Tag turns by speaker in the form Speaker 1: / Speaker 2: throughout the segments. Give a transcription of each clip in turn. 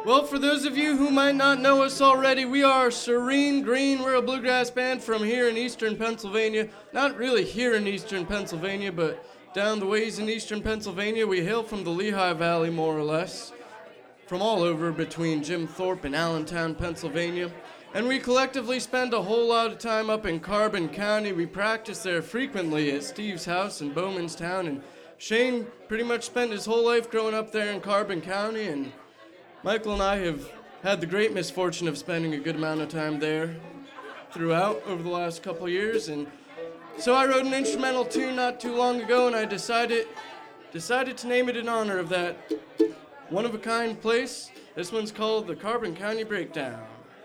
Speaker 1: Well, for those of you who might not know us already, we are Serene Green. We're a bluegrass band from here in eastern Pennsylvania. Not really here in eastern Pennsylvania, but down the ways in eastern Pennsylvania. We hail from the Lehigh Valley, more or less, from all over between Jim Thorpe and Allentown, Pennsylvania. And we collectively spend a whole lot of time up in Carbon County. We practice there frequently at Steve's house in Bowmanstown. And Shane pretty much spent his whole life growing up there in Carbon County, and Michael and I have had the great misfortune of spending a good amount of time there throughout over the last couple years. And so I wrote an instrumental tune not too long ago, and I decided to name it in honor of that one-of-a-kind place. This one's called the Carbon County Breakdown.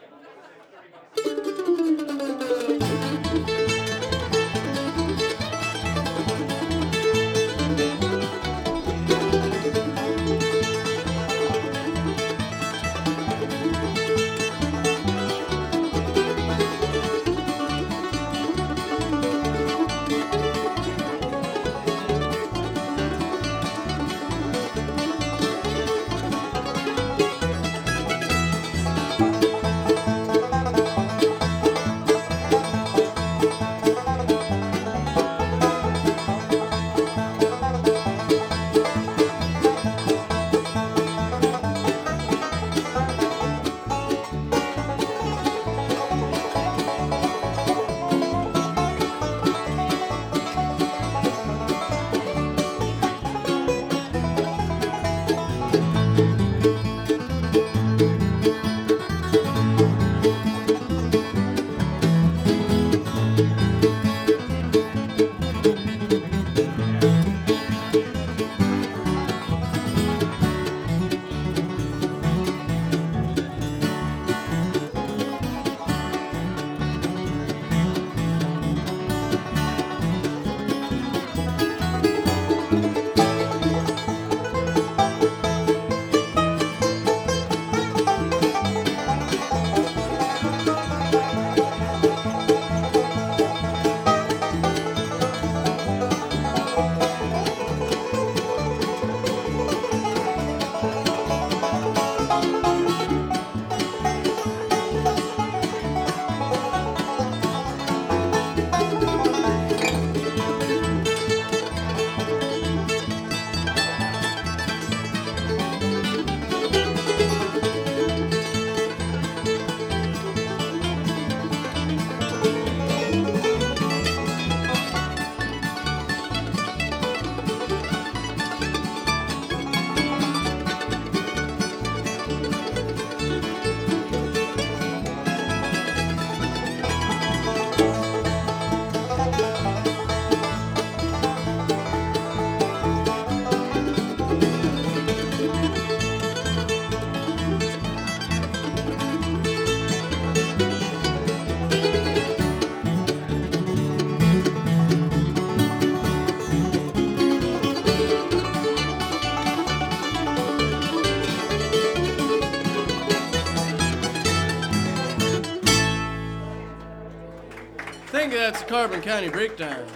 Speaker 1: I think that's the Carbon County Breakdown.